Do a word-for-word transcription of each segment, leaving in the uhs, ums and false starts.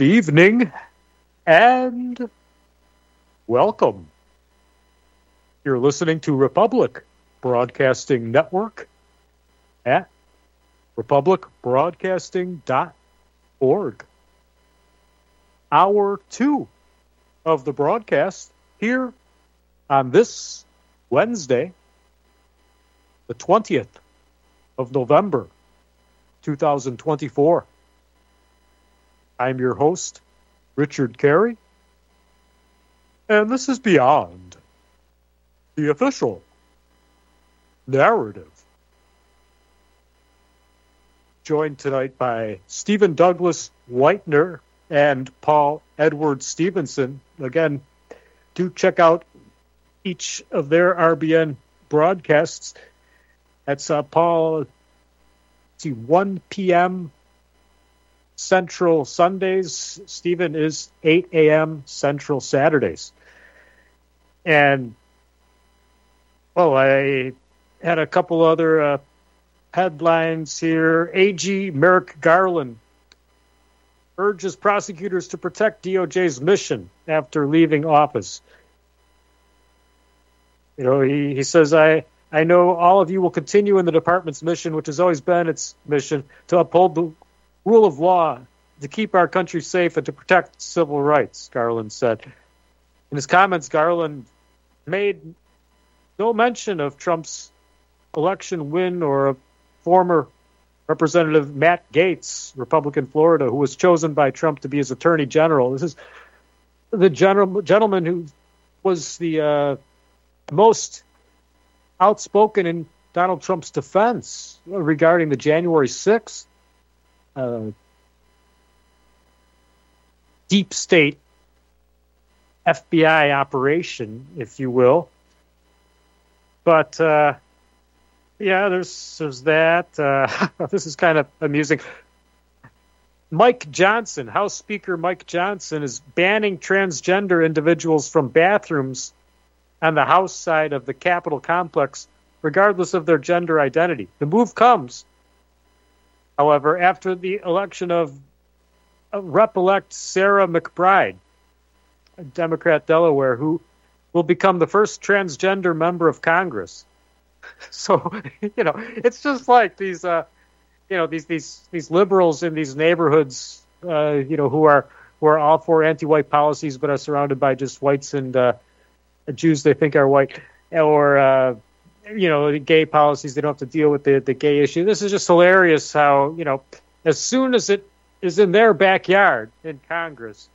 evening and welcome. You're listening to Republic Broadcasting Network at republic broadcasting dot org. Hour two of the broadcast here on this Wednesday, the twentieth of November, two thousand twenty-four. I'm your host, Richard Carey, and this is Beyond the Official Narrative. Joined tonight by Stephen Douglas Whitener and Paul Edward Stevenson. Again, do check out each of their R B N broadcasts. That's uh, Paul, let's see, one p.m. Central Sundays. Stephen is eight a.m. Central Saturdays. And, well, I had a couple other uh, headlines here. A G Merrick Garland urges prosecutors to protect D O J's mission after leaving office. You know, he, he says, I, I know all of you will continue in the department's mission, which has always been its mission, to uphold the rule of law, to keep our country safe, and to protect civil rights, Garland said. In his comments, Garland made no mention of Trump's election win or of former Representative Matt Gaetz, Republican Florida, who was chosen by Trump to be his attorney general. This is the general, gentleman who was the uh, most outspoken in Donald Trump's defense regarding the January sixth uh, deep state F B I operation, if you will. But, uh, yeah, there's there's that. Uh, this is kind of amusing. Mike Johnson, House Speaker Mike Johnson, is banning transgender individuals from bathrooms on the House side of the Capitol complex, regardless of their gender identity. The move comes, however, after the election of Rep-elect Sarah McBride, a Democrat Delaware, who will become the first transgender member of Congress. So, you know, it's just like these, uh, you know, these these these liberals in these neighborhoods, uh, you know, who are who are all for anti-white policies, but are surrounded by just whites and uh, Jews they think are white, or uh, you know, gay policies. They don't have to deal with the the gay issue. This is just hilarious. How, you know, as soon as it is in their backyard in Congress.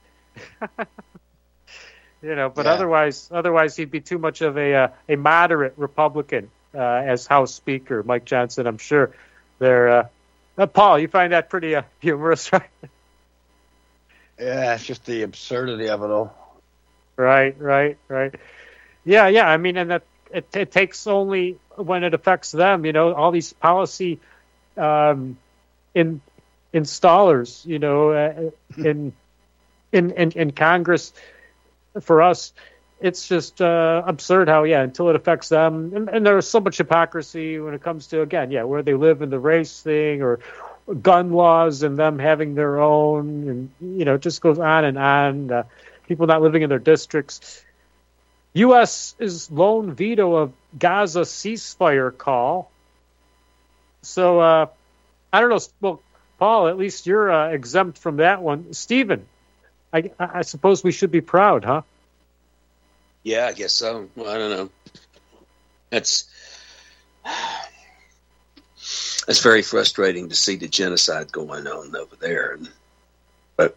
You know, but yeah. otherwise, otherwise he'd be too much of a uh, a moderate Republican uh, as House Speaker, Mike Johnson. I'm sure. They're uh, uh, Paul, you find that pretty uh, humorous, right? Yeah, it's just the absurdity of it all. Right, right, right. Yeah, yeah. I mean, and that it, it takes only when it affects them. You know, all these policy um, in installers. You know, uh, in in in in Congress. For us, it's just uh, absurd how, yeah, until it affects them. And, and there's so much hypocrisy when it comes to, again, yeah, where they live in the race thing or gun laws and them having their own. And, you know, it just goes on and on. Uh, people not living in their districts. U S lone veto of Gaza ceasefire call. So, uh, I don't know. Well, Paul, at least you're uh, exempt from that one. Stephen. I, I suppose we should be proud, huh? Yeah, I guess so. Well, I don't know. That's that's very frustrating to see the genocide going on over there. And, but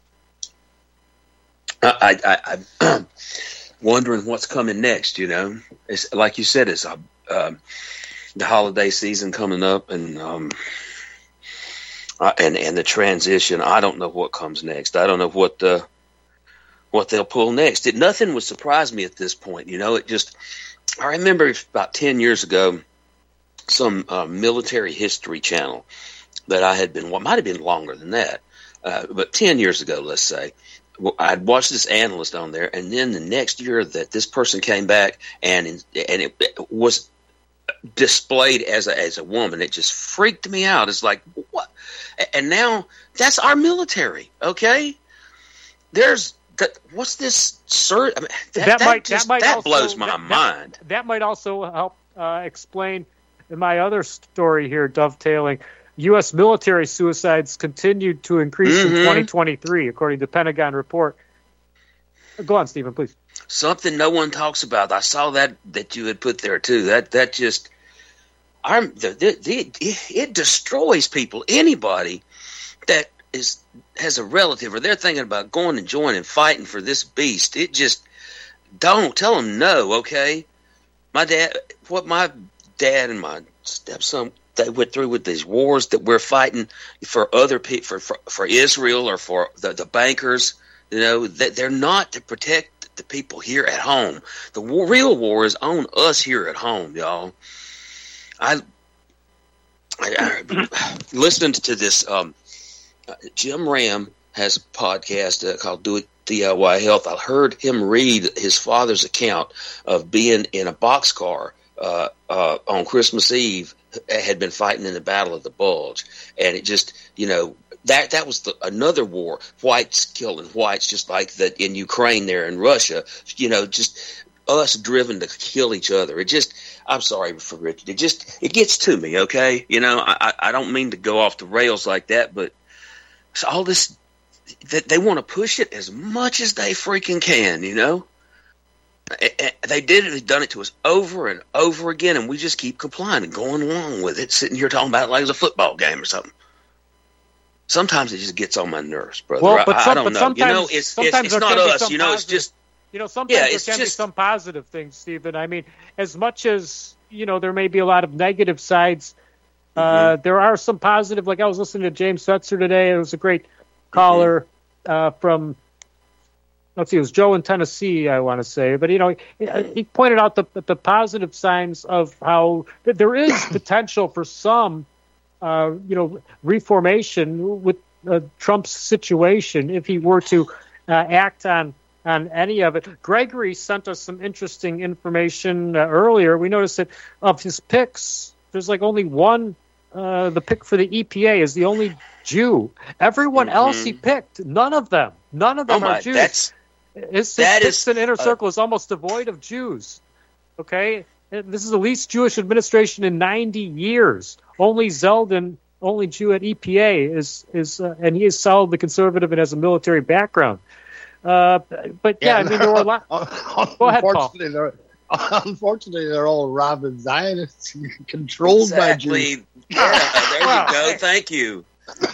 I, I, I, I'm wondering what's coming next. You know, it's like you said, it's uh, um, the holiday season coming up, and. Um, Uh, and and the transition, I don't know what comes next. I don't know what the what they'll pull next. It, nothing would surprise me at this point. You know, it just. I remember about ten years ago, some uh, military history channel that I had been. Well, it might have been longer than that, uh, but ten years ago, let's say, well, I'd watched this analyst on there, and then the next year that this person came back, and and it, it was displayed as a as a woman. It just freaked me out. It's like, what? And now that's our military, okay? there's that. What's this, sir? I mean, that, that, that might just, that might that also, blows my that, mind. That, that might also help uh, explain my other story here, dovetailing. U S military suicides continued to increase Mm-hmm. in twenty twenty-three, according to the Pentagon report. Go on, Stephen, please. Something no one talks about. I saw that that you had put there too. That that just, I'm the, the, the it, it destroys people. Anybody that is has a relative or they're thinking about going and joining fighting for this beast, it just don't tell them no. Okay, my dad, what my dad and my stepson, they went through with these wars that we're fighting for other people, for, for for Israel or for the, the bankers. You know, that they're not to protect the people here at home. The war, real war is on us here at home, y'all. I, I, I listened to this. Um, Jim Ram has a podcast uh, called "Do It D I Y Health." I heard him read his father's account of being in a boxcar uh, uh, on Christmas Eve. Had been fighting in the Battle of the Bulge, and it just, you know, that that was the, another war. Whites killing whites, just like that in Ukraine there in Russia. You know, just us driven to kill each other. It just, I'm sorry for Richard. It just, it gets to me. Okay, you know, I I don't mean to go off the rails like that, but so all this that they want to push it as much as they freaking can. You know. They did it. They've done it to us over and over again, and we just keep complying and going along with it, sitting here talking about it like it's a football game or something. Sometimes it just gets on my nerves, brother. Well, but I, some, I don't but know. Sometimes, You know, it's, sometimes it's, it's there not can be us. some You know, positive, it's just, you know, sometimes yeah, there it's can be just, some positive things, Stephen. I mean, as much as, you know, there may be a lot of negative sides, uh, mm-hmm. there are some positive. Like I was listening to James Fetzer today. It was a great caller mm-hmm. uh, from, let's see, it was Joe in Tennessee, I want to say. But, you know, he, he pointed out the, the positive signs of how there is potential for some, uh, you know, reformation with uh, Trump's situation if he were to uh, act on on any of it. Gregory sent us some interesting information uh, earlier. We noticed that of his picks, there's like only one. Uh, the pick for the E P A is the only Jew. Everyone mm-hmm. else he picked, none of them. None of them oh are my, Jews. That's, his his that picks is, in Inner uh, Circle is almost devoid of Jews. Okay? This is the least Jewish administration in ninety years. Only Zeldin, only Jew at E P A, is, is uh, and he is solidly conservative and has a military background. Uh, but, yeah, yeah, I mean, there were a lot. Go ahead, Paul. They're, unfortunately, they're all rabid Zionists controlled exactly. by Jews. Yeah, there you Well, go. hey. Thank you.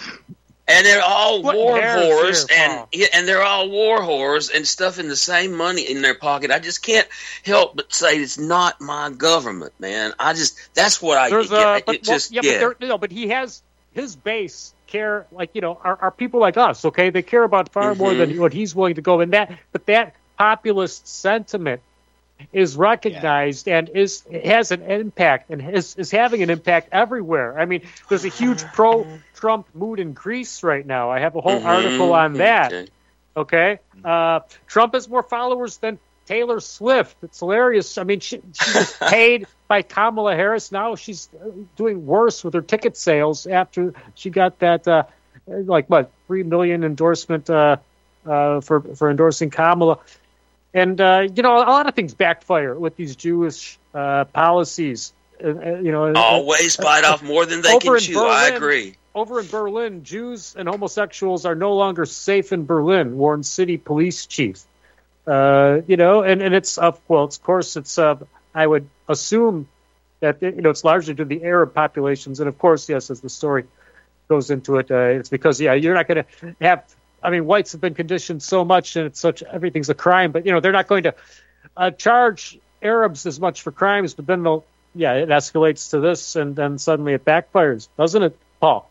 And they're all What war hairs whores, here, and yeah, and they're all war whores and stuffing the same money in their pocket. I just can't help but say it's not my government, man. I just that's what I There's get. a, It but, just well, yeah. yeah, but there, no, but he has his base care, like, you know, are, are people like us. Okay, they care about far mm-hmm. more than what he's willing to go. And that, but that populist sentiment is recognized yeah. and is has an impact and is, is having an impact everywhere. I mean, there's a huge pro-Trump mood in Greece right now. I have a whole mm-hmm. article on that. Okay. Okay, uh, Trump has more followers than Taylor Swift. It's hilarious. I mean, she, she was paid by Kamala Harris. Now she's doing worse with her ticket sales after she got that, uh, like what, three million endorsement uh, uh, for for endorsing Kamala. And, uh, you know, a lot of things backfire with these Jewish uh, policies. Uh, you know, Always uh, bite uh, off more than they can chew. Berlin, I agree. Over in Berlin, Jews and homosexuals are no longer safe in Berlin, warned city police chief. Uh, you know, and, and it's, uh, well, of course, it's, uh, I would assume that, you know, it's largely to the Arab populations. And, of course, yes, as the story goes into it, uh, it's because, yeah, you're not going to have... I mean, whites have been conditioned so much, and it's such everything's a crime. But you know, they're not going to uh, charge Arabs as much for crimes. But then they'll, yeah, it escalates to this, and then suddenly it backfires, doesn't it, Paul?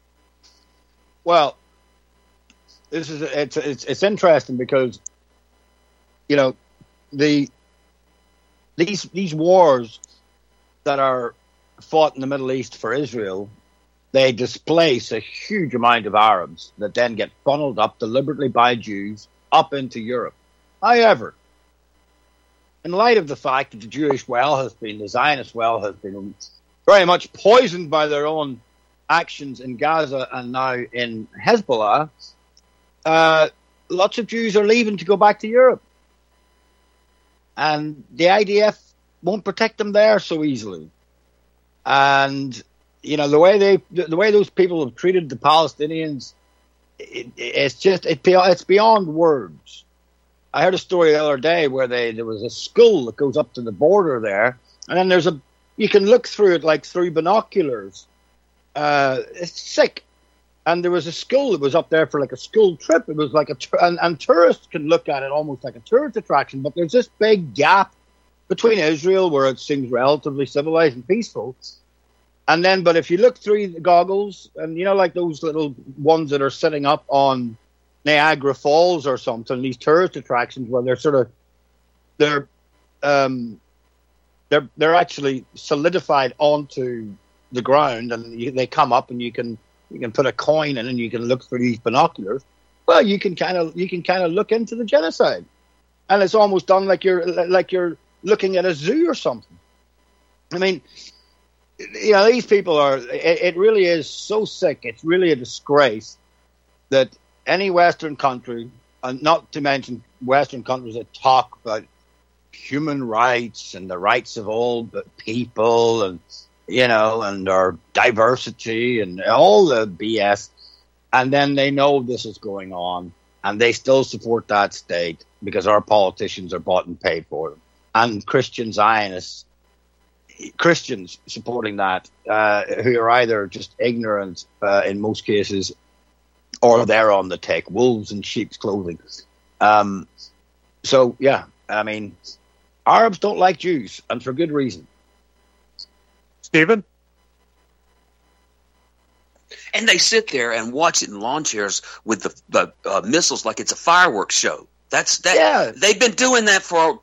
Well, this is it's it's it's interesting because, you know, the these these wars that are fought in the Middle East for Israel. They displace a huge amount of Arabs that then get funneled up deliberately by Jews up into Europe. However, in light of the fact that the Jewish well has been, the Zionist well has been very much poisoned by their own actions in Gaza and now in Hezbollah, uh, lots of Jews are leaving to go back to Europe. And the I D F won't protect them there so easily. And, you know, the way they, the way those people have treated the Palestinians, it, it's just, it, it's beyond words. I heard a story the other day where they, there was a school that goes up to the border there, and then there's a, you can look through it like through binoculars. Uh, it's sick. And there was a school that was up there for like a school trip. It was like a, and, and tourists can look at it almost like a tourist attraction, but there's this big gap between Israel, where it seems relatively civilized and peaceful, and then, but if you look through the goggles, and you know, like those little ones that are sitting up on Niagara Falls or something, these tourist attractions where they're sort of, they're, um, they're, they're actually solidified onto the ground, and you, they come up, and you can, you can put a coin in, and you can look through these binoculars. Well, you can kind of, you can kind of look into the genocide, and it's almost done like you're, like you're looking at a zoo or something. I mean, you know, these people are, it, it really is so sick. It's really a disgrace that any Western country, and not to mention Western countries that talk about human rights and the rights of all people, and, you know, and our diversity and all the B S, and then they know this is going on, and they still support that state because our politicians are bought and paid for them. And Christian Zionists, Christians supporting that, uh, who are either just ignorant uh, in most cases, or they're on the take, wolves in sheep's clothing. Um, so, yeah, I mean, Arabs don't like Jews, and for good reason. Stephen? And they sit there and watch it in lawn chairs with the, the uh, missiles like it's a fireworks show. That's that. Yeah. They've been doing that for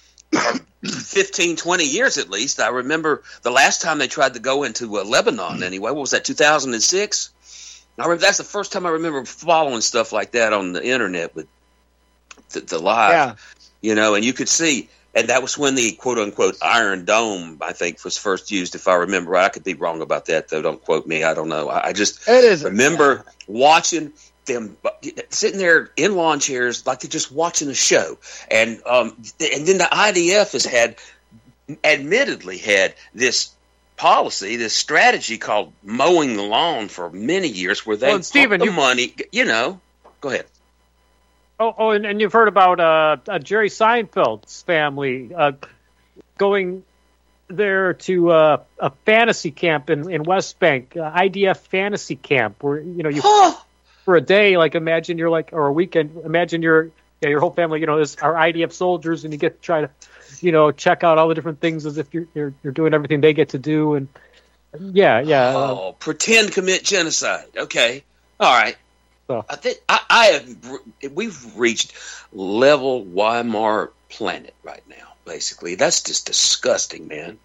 fifteen, twenty years at least. I remember the last time they tried to go into uh, Lebanon anyway. What was that, two thousand six? I remember, that's the first time I remember following stuff like that on the internet with the, the live, yeah. you know, and you could see, and that was when the quote-unquote Iron Dome, I think, was first used, if I remember right. I could be wrong about that, though. Don't quote me. I don't know. I, I just it is, remember yeah. watching them sitting there in lawn chairs like they're just watching a show. And um, and then the I D F has had, admittedly had this policy, this strategy called mowing the lawn for many years, where they well, Stephen, the you, money, you know. Go ahead. Oh, oh, and, and you've heard about uh, uh, Jerry Seinfeld's family uh, going there to uh, a fantasy camp in, in West Bank, uh, I D F fantasy camp, where, you know, you for a day, like imagine you're like, or a weekend, imagine you're, yeah, your whole family, you know, is are I D F soldiers, and you get to try to, you know, check out all the different things as if you're you're, you're doing everything they get to do, and yeah, yeah. Oh, uh, pretend commit genocide. Okay, all right. So. I think I, I have. We've reached level Weimar planet right now. Basically, that's just disgusting, man.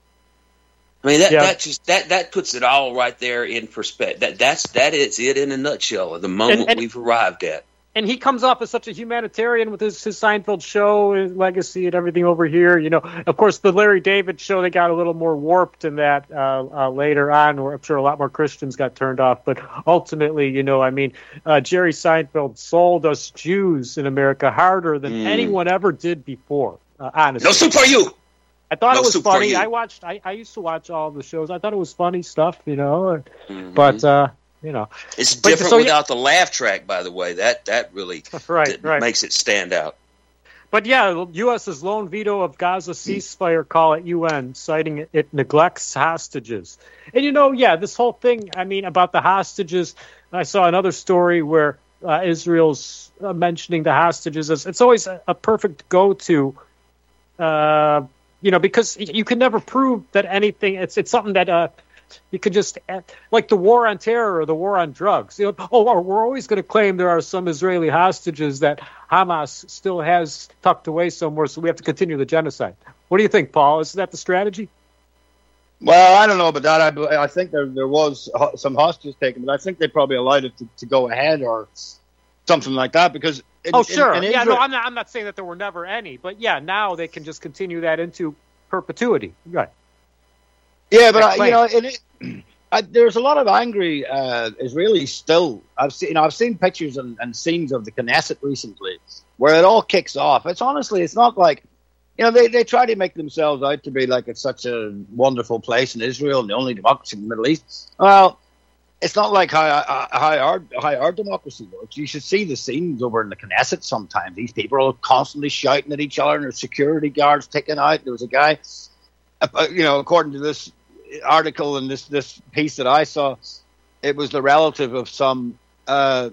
I mean, that, yeah. that just that that puts it all right there in perspective. That that's that is it in a nutshell. The moment and, and, we've arrived at. And he comes off as such a humanitarian with his, his Seinfeld show, his legacy, and everything over here. You know, of course, the Larry David show, they got a little more warped in that uh, uh, later on, where I'm sure a lot more Christians got turned off. But ultimately, you know, I mean, uh, Jerry Seinfeld sold us Jews in America harder than mm. anyone ever did before. Uh, honestly, no soup for you. I thought no it was funny. You. I watched. I, I used to watch all the shows. I thought it was funny stuff, you know. Mm-hmm. But. Uh, You know, it's different so, without the laugh track. By the way, that that really right, d- right. makes it stand out. But yeah, U.S.'s lone veto of Gaza ceasefire call at U N, citing it, it neglects hostages. And you know, yeah, this whole thing. I mean, about the hostages. I saw another story where uh, Israel's uh, mentioning the hostages as it's always a, a perfect go-to. Uh, you know, because you can never prove that anything. It's it's something that. Uh, You could just, like the war on terror or the war on drugs. You know, oh, we're always going to claim there are some Israeli hostages that Hamas still has tucked away somewhere, so we have to continue the genocide. What do you think, Paul? Is that the strategy? Well, I don't know about that. I, I think there there was some hostages taken, but I think they probably allowed it to, to go ahead or something like that. Because in, oh, sure, in, in yeah, Israel, no, I'm not. I'm not saying that there were never any, but yeah, now they can just continue that into perpetuity, right? Yeah, but I, you know, in I, there's a lot of angry uh, Israelis still. I've seen, you know, I've seen pictures and, and scenes of the Knesset recently where it all kicks off. It's honestly, it's not like, you know, they, they try to make themselves out to be like it's such a wonderful place in Israel and the only democracy in the Middle East. Well, it's not like how, how, our, how our democracy works. You should see the scenes over in the Knesset sometimes. These people are constantly shouting at each other and there's security guards taken out. There was a guy, uh, you know, according to this article and this, this piece that I saw, it was the relative of some uh,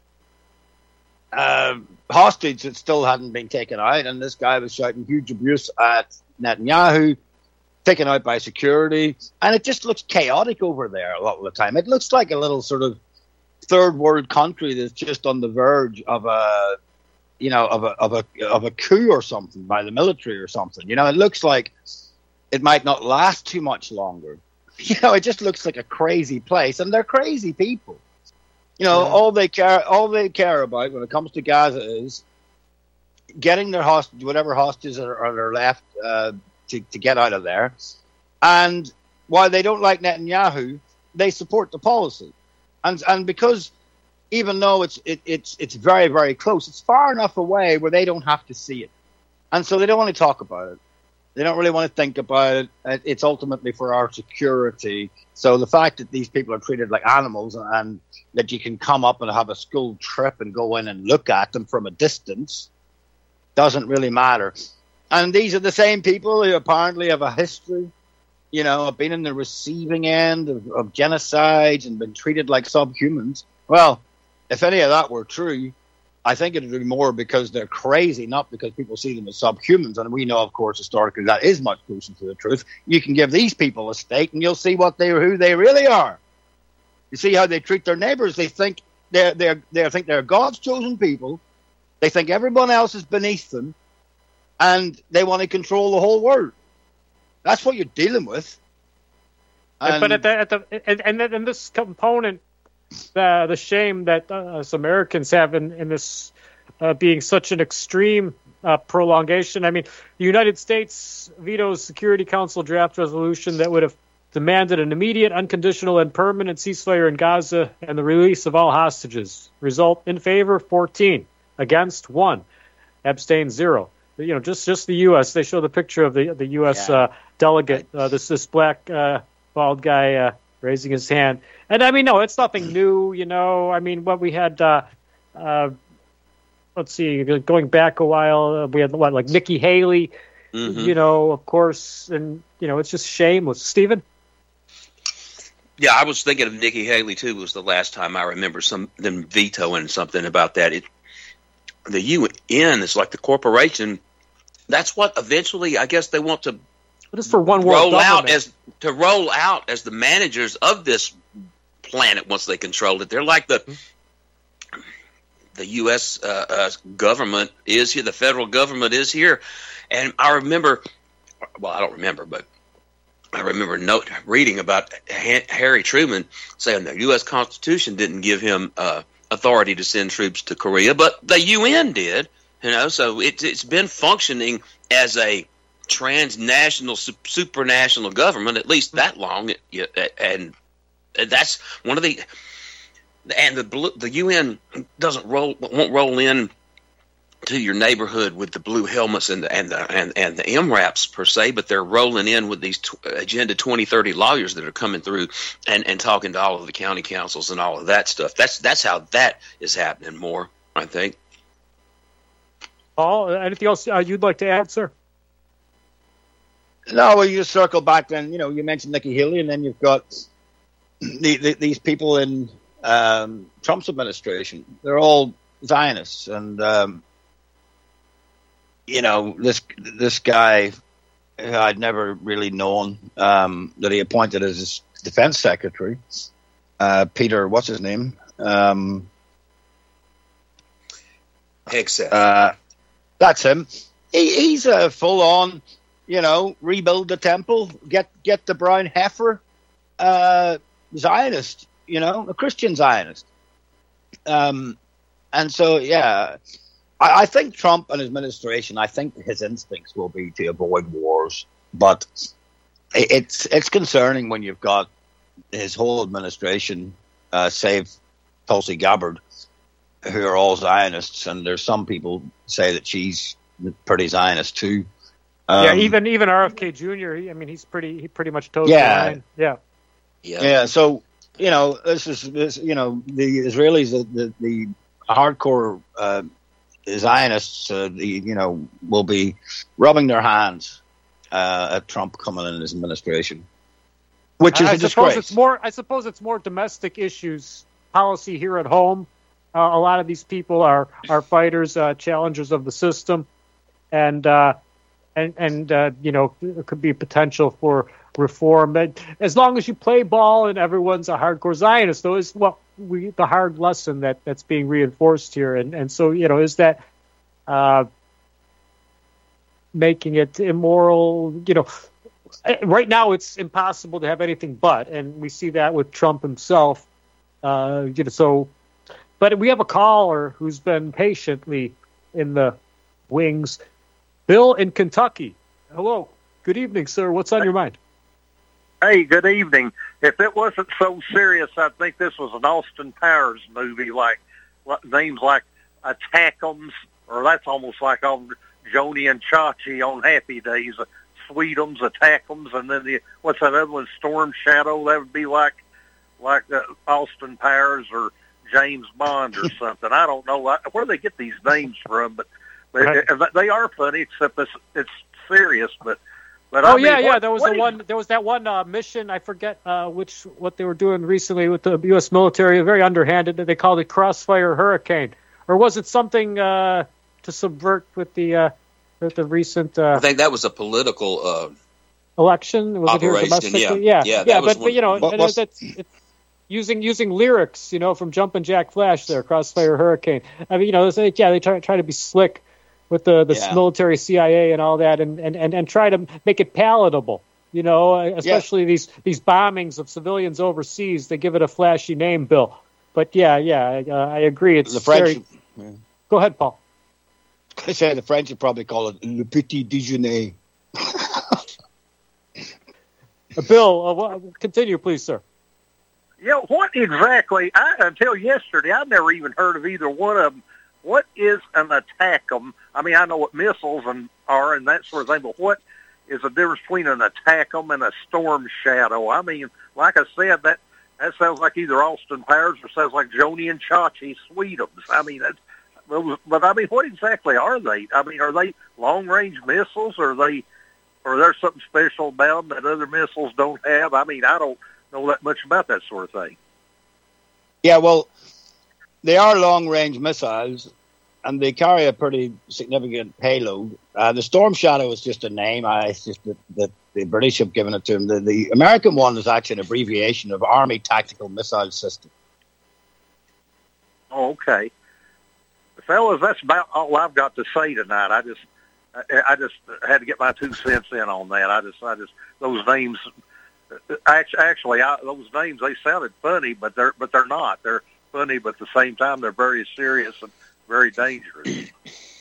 uh, hostage that still hadn't been taken out. And this guy was shouting huge abuse at Netanyahu, taken out by security, and it just looks chaotic over there a lot of the time. It looks like a little sort of third world country that's just on the verge of a, you know, of a of a of a coup or something by the military or something. You know, it looks like it might not last too much longer. You know, it just looks like a crazy place, and they're crazy people. You know, yeah. all they care all they care about when it comes to Gaza is getting their hostage, whatever hostages are, are left. Uh, To, to get out of there. And while they don't like Netanyahu, they support the policy. And and because even though it's it, it's it's very, very close, it's far enough away where they don't have to see it. And so they don't want to talk about it. They don't really want to think about it. It's ultimately for our security. So the fact that these people are treated like animals and that you can come up and have a school trip and go in and look at them from a distance doesn't really matter. And these are the same people who apparently have a history, you know, have been in the receiving end of, of genocides and been treated like subhumans. Well, if any of that were true, I think it would be more because they're crazy, not because people see them as subhumans. And we know, of course, historically that is much closer to the truth. You can give these people a stake and you'll see what they who they really are. You see how they treat their neighbors. They think they're, they're, they think they're God's chosen people. They think everyone else is beneath them. And they want to control the whole world. That's what you're dealing with. And but at the, at the and and, and this component, the the shame that uh, us Americans have in, in this uh, being such an extreme uh, prolongation. I mean, the United States vetoes Security Council draft resolution that would have demanded an immediate, unconditional, and permanent ceasefire in Gaza and the release of all hostages. Result: in favor, fourteen, against one, abstain zero. You know, just, just the U S They show the picture of the the U S Yeah. uh, delegate, uh, this this black uh, bald guy uh, raising his hand. And I mean, no, it's nothing new. You know, I mean, what we had. Uh, uh, let's see, going back a while, uh, we had what like Nikki Haley. Mm-hmm. You know, of course, and you know, it's just shameless. Stephen. Yeah, I was thinking of Nikki Haley too. Was the last time I remember some them vetoing something about that. It, the U N is like the corporation. That's what eventually, I guess, they want to But it's for one world roll government. out as to roll out as the managers of this planet once they control it. They're like the the U S Uh, uh, government is here, the federal government is here, and I remember, well, I don't remember, but I remember note reading about Harry Truman saying the U S Constitution didn't give him uh, authority to send troops to Korea, but the U N did. You know, so it, it's been functioning as a transnational, supranational government at least that long, and that's one of the. And the the U N doesn't roll won't roll in to your neighborhood with the blue helmets and the and the and, and the M RAPs per se, but they're rolling in with these t- Agenda twenty thirty lawyers that are coming through and, and talking to all of the county councils and all of that stuff. That's that's how that is happening more, I think. Paul, anything else uh, you'd like to add, sir? No, well, you just circle back then. You know, you mentioned Nikki Haley, and then you've got the, the, these people in um, Trump's administration. They're all Zionists, and um, you know, this this guy who I'd never really known um, that he appointed as his defense secretary, uh, Peter, what's his name? Um, Hegseth. Uh, that's him. He, he's a full-on, you know, rebuild the temple, get get the brown heifer uh, Zionist, you know, a Christian Zionist. Um, and so, yeah, I, I think Trump and his administration, I think his instincts will be to avoid wars. But it, it's it's concerning when you've got his whole administration, uh, save Tulsi Gabbard, who are all Zionists, and there's some people say that she's pretty Zionist too. Um, yeah, even even R F K Junior He, I mean, he's pretty he pretty much toes yeah, the line. Yeah, Yeah. yeah. So you know, this is this. You know, the Israelis, the the, the hardcore uh, Zionists, uh, the, you know, will be rubbing their hands uh, at Trump coming in his administration, which is I, a I disgrace. suppose it's more. I suppose it's more domestic issues policy here at home. Uh, a lot of these people are are fighters, uh, challengers of the system, and uh, and and uh, you know, there could be potential for reform. But as long as you play ball and everyone's a hardcore Zionist, though, is what we the hard lesson that, that's being reinforced here. And and so, you know, is that uh, making it immoral? You know, right now it's impossible to have anything but, and we see that with Trump himself. Uh, you know, so. But we have a caller who's been patiently in the wings. Bill in Kentucky. Hello. Good evening, sir. What's on your mind? Hey, good evening. If it wasn't so serious, I'd think this was an Austin Powers movie, like names like Attack'ems, or that's almost like on Joni and Chachi on Happy Days, Sweet'ems, Attack'ems, and then the what's that other one, Storm Shadow? That would be like like uh, Austin Powers or James Bond or something. I don't know where they get these names from, but, but right. it, they are funny, except it's, it's serious. But but oh I mean, yeah, yeah. what, There was what the is, one. There was that one uh, mission. I forget uh, which what they were doing recently with the U S military. Very underhanded. They called it Crossfire Hurricane, or was it something uh, to subvert with the uh, with the recent? Uh, I think that was a political uh, election. Was operation. It here domestically? Yeah, yeah, yeah. yeah but, but, but you know, what, and it's, it's, it's using using lyrics, you know, from Jumpin' Jack Flash there, Crossfire Hurricane. I mean, you know, they, yeah, they try try to be slick with the the yeah. military, C I A, and all that, and, and, and, and try to make it palatable. You know, especially yeah. these these bombings of civilians overseas. They give it a flashy name, Bill. But yeah, yeah, uh, I agree. It's the French. Very... Yeah. Go ahead, Paul. I say the French would probably call it le petit déjeuner. uh, Bill, uh, continue, please, sir. Yeah, what exactly? I, until yesterday, I'd never even heard of either one of them. What is an Attack'em? I mean, I know what missiles and are and that sort of thing, but what is the difference between an Attack'em and a Storm Shadow? I mean, like I said, that that sounds like either Austin Powers or sounds like Joni and Chachi Sweet'ems. I mean, that's, but I mean, what exactly are they? I mean, are they long-range missiles, or are they, or is there something special about them that other missiles don't have? I mean, I don't know that much about that sort of thing. Yeah, well, they are long-range missiles, and they carry a pretty significant payload. Uh, the Storm Shadow is just a name. I, it's just that the, the British have given it to them. The, the American one is actually an abbreviation of Army Tactical Missile System. Oh, okay. Fellas, that's about all I've got to say tonight. I just, I, I just had to get my two cents in on that. I just, I just, those names... Actually, I, those names, they sounded funny, but they're but they're not. They're funny, but at the same time, they're very serious and very dangerous.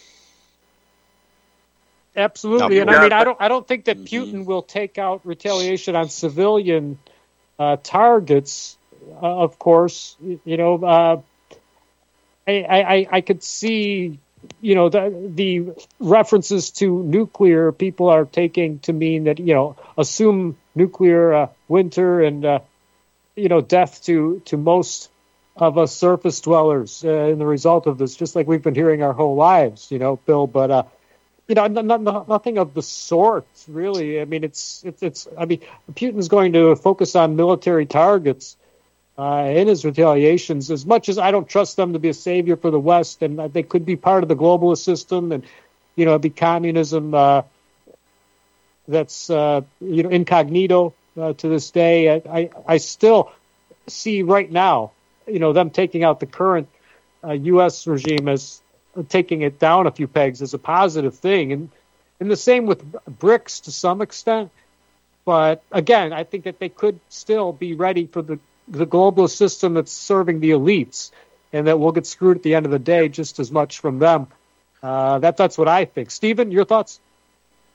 Absolutely, no, and I mean, I don't I don't think that mm-hmm. Putin will take out retaliation on civilian uh, targets. Uh, of course, you know, uh, I, I I could see. You know, the the references to nuclear, people are taking to mean that, you know, assume nuclear uh, winter and, uh, you know, death to, to most of us surface dwellers uh, in the result of this, just like we've been hearing our whole lives, you know, Bill. But, uh, you know, not, not, nothing of the sort, really. I mean, it's, it's, it's, I mean, Putin's going to focus on military targets Uh, in his retaliations, as much as I don't trust them to be a savior for the West, and they could be part of the globalist system, and, you know, it'd be communism uh, that's, uh, you know, incognito uh, to this day. I, I, I still see right now, you know, them taking out the current uh, U S regime as taking it down a few pegs as a positive thing. And, and the same with BRICS to some extent. But again, I think that they could still be ready for the the globalist system that's serving the elites, and that we'll get screwed at the end of the day just as much from them. Uh, that that's what I think. Stephen, your thoughts?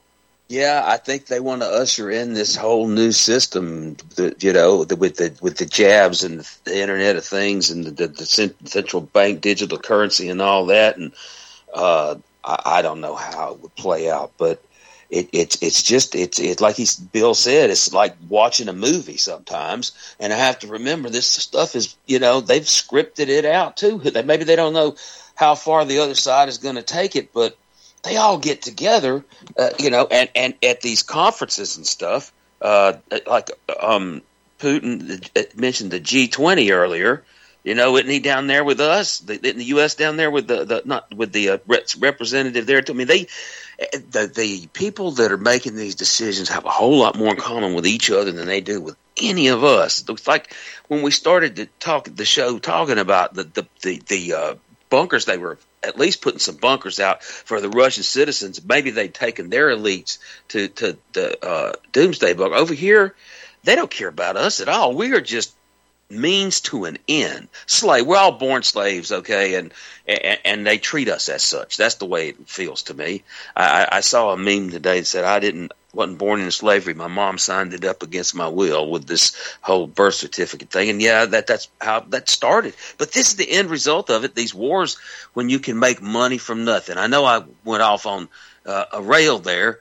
Yeah, I think they want to usher in this whole new system, the, you know, the, with the with the jabs and the Internet of Things and the, the, the central bank digital currency and all that. And uh, I, I don't know how it would play out, but it, it's it's just it's it's like he's Bill said, it's like watching a movie sometimes. And I have to remember this stuff is, you know, they've scripted it out too. Maybe they don't know how far the other side is going to take it, but they all get together, uh, you know, and, and at these conferences and stuff, uh, like um, Putin mentioned the G twenty earlier. You know, isn't he down there with us? The, in the U S down there with the, the not with the uh, representative there. I mean, they the the people that are making these decisions have a whole lot more in common with each other than they do with any of us. It's like when we started to talk the show talking about the the the, the uh, bunkers, they were at least putting some bunkers out for the Russian citizens. Maybe they'd taken their elites to, to the uh, doomsday bunker. Over here, they don't care about us at all. We are just means to an end. Slave. We're all born slaves, okay, and, and and they treat us as such. That's the way it feels to me. I, I saw a meme today that said I didn't wasn't born into slavery. My mom signed it up against my will with this whole birth certificate thing. And yeah, that that's how that started. But this is the end result of it. These wars, when you can make money from nothing. I know I went off on uh, a rail there,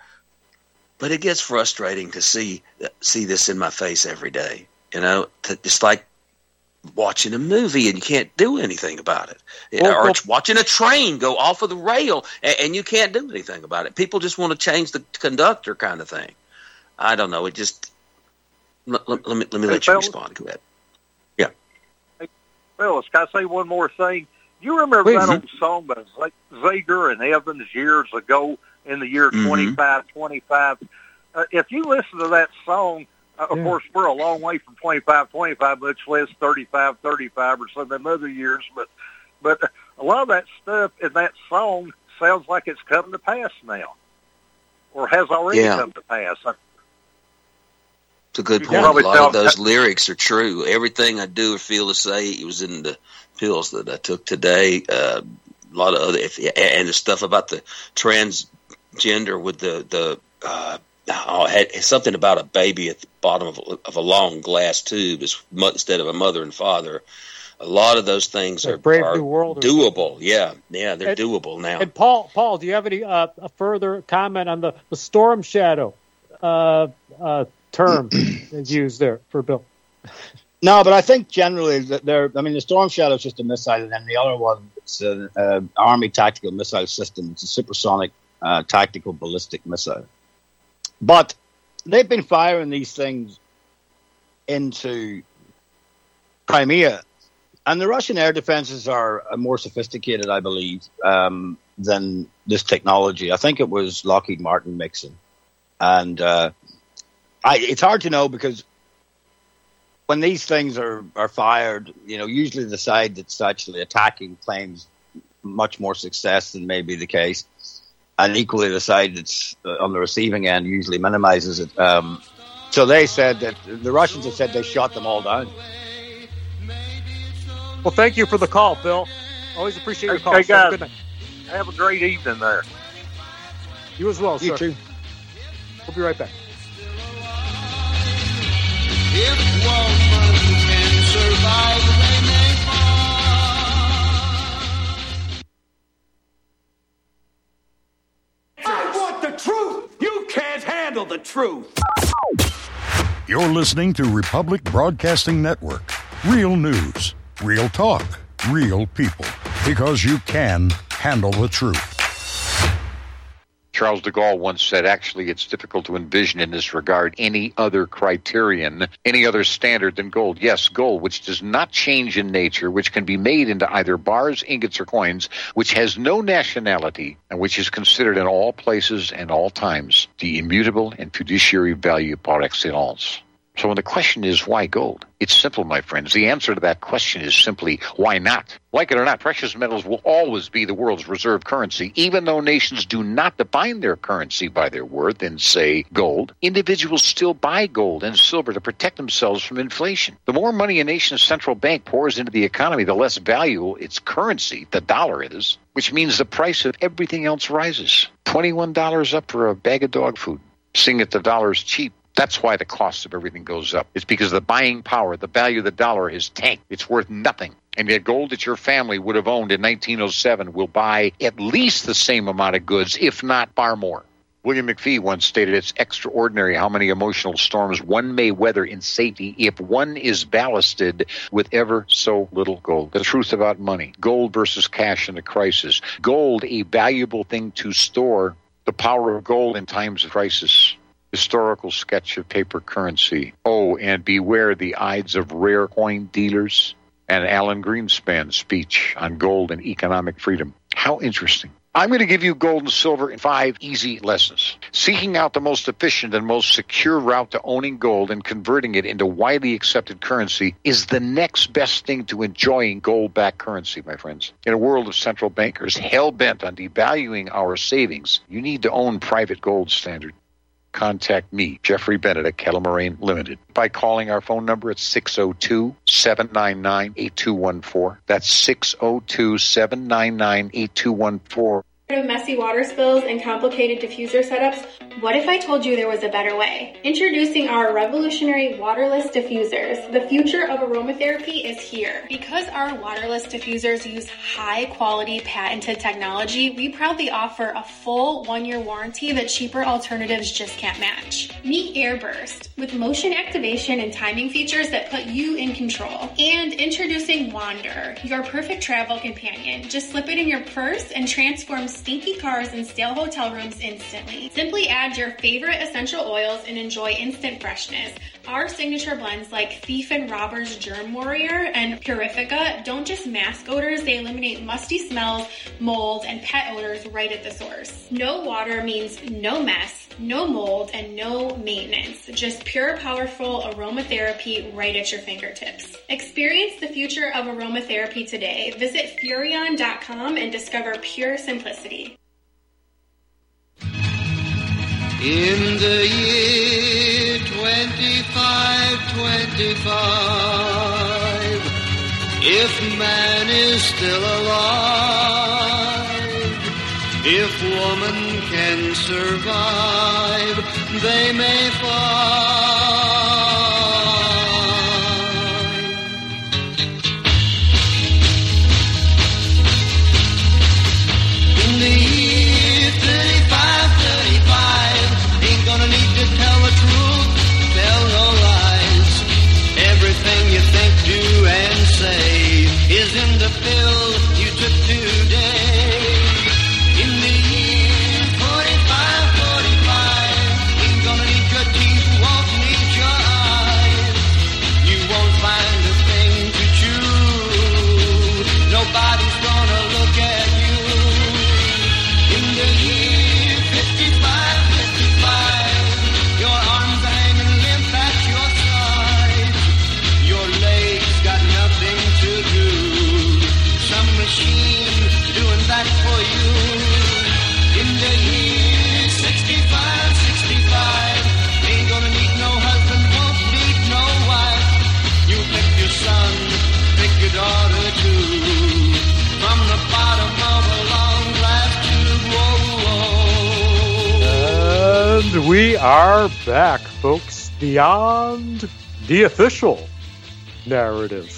but it gets frustrating to see see this in my face every day. You know, to, it's like watching a movie and you can't do anything about it. Well, or it's watching a train go off of the rail and, and you can't do anything about it. People just want to change the conductor kind of thing. I don't know. It just let, let, let me let me hey, let you fellas, respond to that. Yeah. Hey, fellas, can I say one more thing? You remember Please. that old song by Zager and Evans years ago in the year Mm-hmm. twenty-five twenty-five? Uh, if you listen to that song, Uh, of Yeah. course, we're a long way from twenty-five twenty-five, much less thirty-five thirty-five or some of them other years. But but a lot of that stuff in that song sounds like it's come to pass now, or has already Yeah. come to pass. It's a good You point. A probably lot tell- of those lyrics are true. Everything I do or feel to say, it was in the pills that I took today. Uh, a lot of other, if, and the stuff about the transgender with the the. Uh, Oh, it had something about a baby at the bottom of, of a long glass tube is instead of a mother and father. A lot of those things Like are, Brave are New World or doable. Yeah, yeah, they're And- doable now. And Paul, Paul, do you have any uh, a further comment on the, the storm shadow uh, uh, term used there for Bill? No, but I think generally that they're. I mean, the Storm Shadow is just a missile, and then the other one, it's an uh, Army tactical missile system. It's a supersonic uh, tactical ballistic missile. But they've been firing these things into Crimea, and the Russian air defenses are more sophisticated, I believe, um, than this technology. I think it was Lockheed Martin mixing, and uh, I, it's hard to know because when these things are, are fired, you know, usually the side that's actually attacking claims much more success than may be the case. And equally, the side that's on the receiving end usually minimizes it. Um, so they said that the Russians have said they shot them all down. Well, thank you for the call, Bill. Always appreciate your Hey, call. hey, Have a guys. good night. Have a great evening there. You as well, You sir. too. We'll be right back. If woman can survive, they may fall. I want the truth. You can't handle the truth. You're listening to Republic Broadcasting Network. Real news, real talk, real people. Because you can handle the truth. Charles de Gaulle once said, actually, it's difficult to envision in this regard any other criterion, any other standard than gold. Yes, gold, which does not change in nature, which can be made into either bars, ingots, or coins, which has no nationality, and which is considered in all places and all times the immutable and fiduciary value par excellence. So when the question is, why gold? It's simple, my friends. The answer to that question is simply, why not? Like it or not, precious metals will always be the world's reserve currency, even though nations do not define their currency by their worth in, say, gold. Individuals still buy gold and silver to protect themselves from inflation. The more money a nation's central bank pours into the economy, the less valuable its currency, the dollar, is, which means the price of everything else rises. twenty-one dollars up for a bag of dog food. seeing that the dollar is cheap. That's why the cost of everything goes up. It's because the buying power, the value of the dollar is tanked. It's worth nothing. And yet gold that your family would have owned in nineteen oh seven will buy at least the same amount of goods, if not far more. William McPhee once stated, it's extraordinary how many emotional storms one may weather in safety if one is ballasted with ever so little gold. The truth about money. Gold versus cash in a crisis. Gold, a valuable thing to store. The power of gold in times of crisis. Historical sketch of paper currency. Oh, and beware the Ides of rare coin dealers. And Alan Greenspan's speech on gold and economic freedom. How interesting. I'm going to give you gold and silver in five easy lessons. Seeking out the most efficient and most secure route to owning gold and converting it into widely accepted currency is the next best thing to enjoying gold-backed currency, my friends. In a world of central bankers hell-bent on devaluing our savings, you need to own private gold standard. Contact me, Jeffrey Bennett at Kettle Moraine Limited, by calling our phone number at six oh two, seven nine nine, eight two one four. That's six oh two, seven nine nine, eight two one four. Of messy water spills and complicated diffuser setups? What if I told you there was a better way? Introducing our revolutionary waterless diffusers. The future of aromatherapy is here. Because our waterless diffusers use high-quality patented technology, we proudly offer a full one-year warranty that cheaper alternatives just can't match. Meet Airburst, with motion activation and timing features that put you in control. And introducing Wander, your perfect travel companion. Just slip it in your purse and transform stinky cars and stale hotel rooms instantly. Simply add your favorite essential oils and enjoy instant freshness. Our signature blends like Thief and Robber's Germ Warrior and Purifica don't just mask odors, they eliminate musty smells, mold, and pet odors right at the source. No water means no mess, no mold, and no maintenance. Just pure, powerful aromatherapy right at your fingertips. Experience the future of aromatherapy today. Visit Furrion dot com and discover pure simplicity. In the year twenty-five twenty-five, if man is still alive, if woman can survive, they may fly. In the year thirty-five thirty-five, ain't gonna need to tell the truth, tell no lies. Everything you think, do, and say is in the pill you took today. In the year forty-five forty-five, ain't gonna need your teeth, won't need your eyes. You won't find a thing to chew, nobody's gonna look at you. In the year fifty-five fifty-five, your arms are hanging limp at your sides. Your legs got nothing to do. Some machine doing that for you. In the year sixty-five sixty-five, ain't gonna need no husband, won't need no wife. You pick your son, pick your daughter too. From the bottom of a long glass tube, whoa, whoa. And we are back, folks, beyond the official narrative.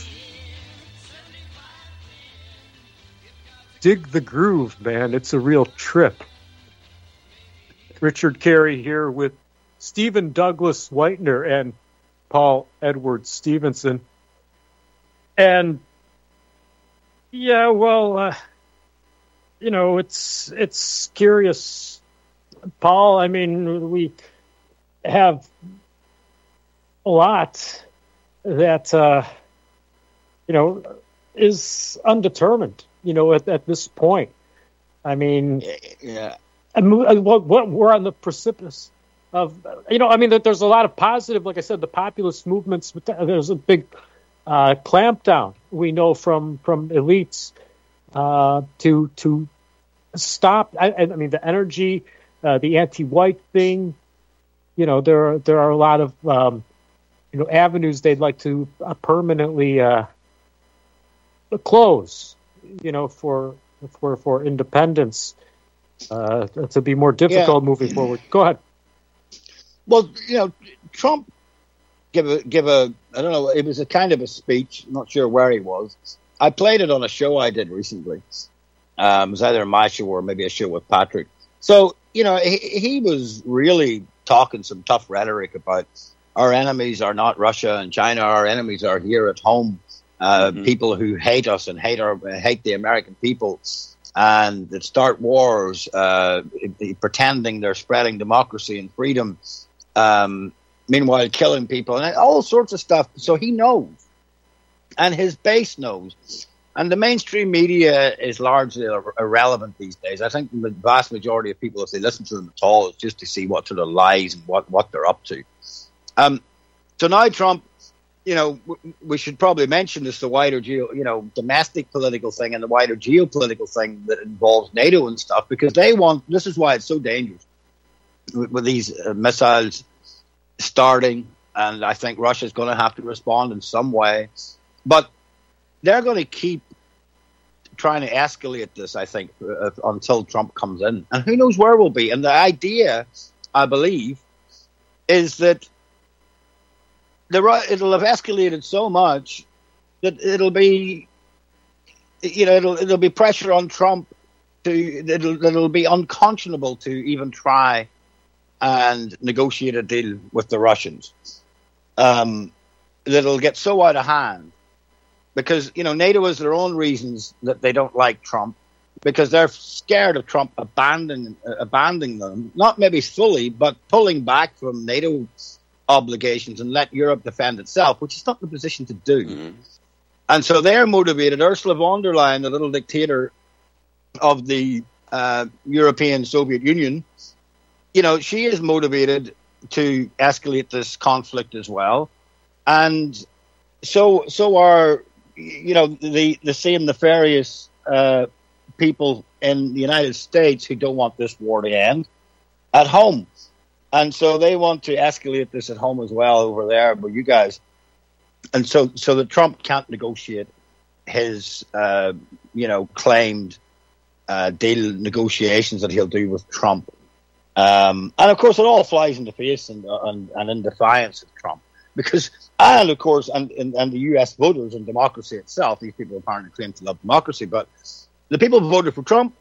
Dig the groove, man. It's a real trip. Richard Carey here with Stephen Douglas Whitener and Paul Edward Stevenson. And, yeah, well, uh, you know, it's it's curious, Paul. I mean, we have a lot that, uh, you know, is undetermined, you know, at, at this point. I mean, Yeah. I mean, what, what, we're on the precipice of, you know, I mean, there's a lot of positive, like I said, the populist movements. There's a big uh, clampdown, we know, from from elites uh, to to stop. I, I mean, the energy, uh, the anti-white thing. You know, there are, there are a lot of um, you know avenues they'd like to uh, permanently uh, close. You know, for for for independence uh, to be more difficult Yeah. moving forward. Go ahead. Well, you know, Trump give a give a I don't know. It was a kind of a speech. I'm not sure where he was. I played it on a show I did recently. Um, it was either my show or maybe a show with Patrick. So you know, he, he was really talking some tough rhetoric about our enemies are not Russia and China. Our enemies are here at home. Uh, mm-hmm. People who hate us and hate our hate the American people. And that start wars, uh, pretending they're spreading democracy and freedom, um, meanwhile killing people and all sorts of stuff. So he knows, and his base knows. And the mainstream media is largely ir- irrelevant these days. I think the vast majority of people, if they listen to them at all, is just to see what sort of lies and what, what they're up to. Um, so now Trump, you know, we should probably mention this, the wider geo, you know, domestic political thing and the wider geopolitical thing that involves NATO and stuff, because they want, this is why it's so dangerous with, with these uh, missiles starting. And I think Russia's going to have to respond in some way, but they're going to keep trying to escalate this, I think, uh, until Trump comes in, and who knows where we'll be. And the idea, I believe, is that The, it'll have escalated so much that it'll be, you know, it'll it'll be pressure on Trump to it'll it'll be unconscionable to even try and negotiate a deal with the Russians. Um, that'll get so out of hand because you know NATO has their own reasons that they don't like Trump because they're scared of Trump abandoning uh, abandoning them, not maybe fully, but pulling back from NATO obligations and let Europe defend itself, which is not in a position to do. Mm-hmm. And so they're motivated. Ursula von der Leyen, the little dictator of the uh, European Soviet Union, you know, she is motivated to escalate this conflict as well. And so so are, you know, the, the same nefarious uh, people in the United States who don't want this war to end at home. And so they want to escalate this at home as well over there with you guys. And so so that Trump can't negotiate his, uh, you know, claimed uh, deal negotiations that he'll do with Trump. Um, and, of course, it all flies in the face and, and, and in defiance of Trump. Because, and, of course, and, and, and the U S voters and democracy itself, these people apparently claim to love democracy, but the people who voted for Trump,